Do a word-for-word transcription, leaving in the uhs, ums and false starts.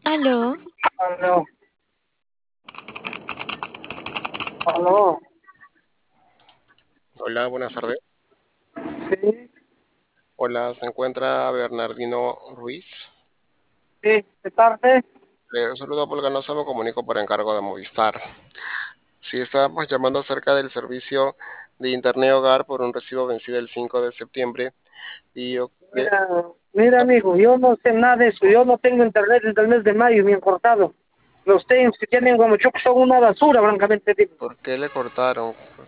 Aló, Aló, aló, Hola, buenas tardes. sí, Hola, se encuentra Bernardino Ruiz. sí, de tarde, Le saludo por Ganosa, me comunico por encargo de Movistar. Sí, estábamos llamando acerca del servicio de Internet Hogar por un recibo vencido el cinco de septiembre y yo le- mira, mira amigo, yo no sé nada de eso, yo no tengo internet desde el mes de mayo, me han cortado. Los teams que tienen como choco son una basura, francamente digo. ¿por qué le cortaron?